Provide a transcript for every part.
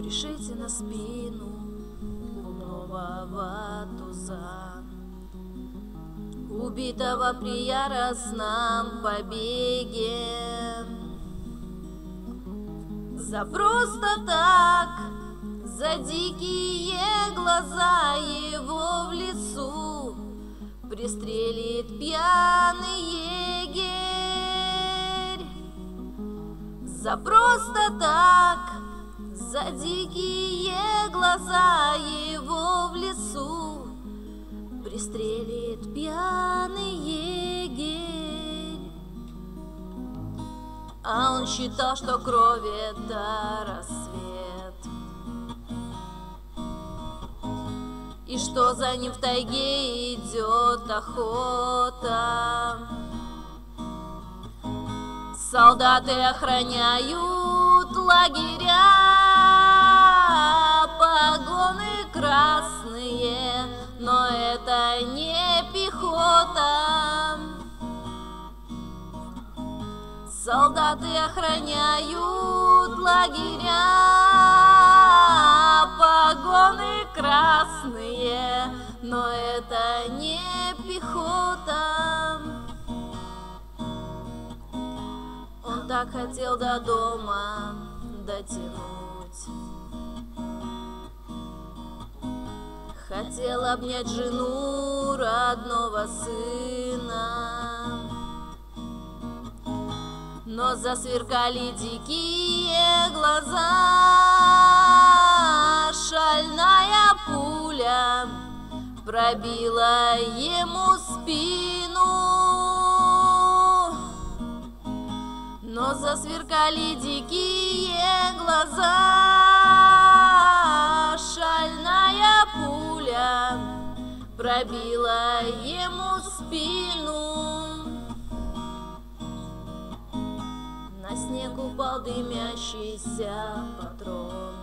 Пришейте на спину лунного ватуза, убитого при яростном побеге. За просто так, за дикие глаза его в лесу пристрелит пьяный егерь. За просто так, за дикие глаза его в лесу пристрелит пьяный егерь. А он считал, что кровь — это рассвет, и что за ним в тайге идет охота. Солдаты охраняют лагеря, погоны красные, но это не пехота. Солдаты охраняют лагеря, погоны красные, но это не пехота. Он так хотел до дома дотянуть, хотел обнять жену, родного сына, но засверкали дикие глаза. Шальная пуля пробила ему спину, но засверкали дикие глаза. Шальная пуля пробила ему спину. На снег упал дымящийся патрон.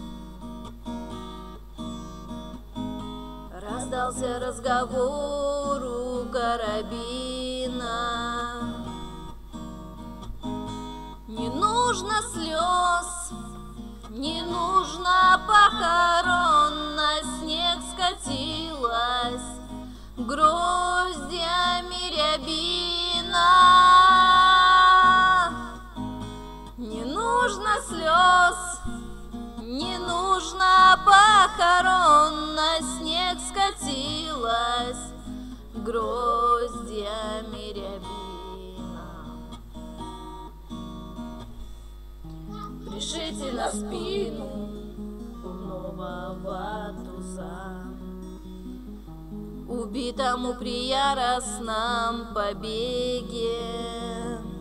Раздался разговор у карабина. Не нужно слез, не нужно похорон. На снег скатилась гроздьями рябина. Не нужно слез, не нужно похорон. На снег скатилась гроздьями рябина. Пришейте на спину лунного ватуза, убитому при яростном побеге.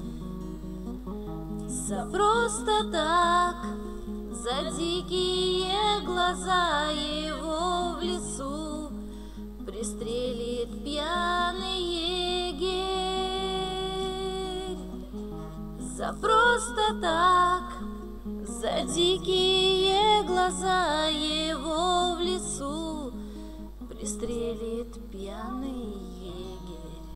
За просто так, за дикие глаза его в лесу пристрелит пьяный егерь. За просто так, за дикие глаза его в лесу пристрелит пьяный егерь.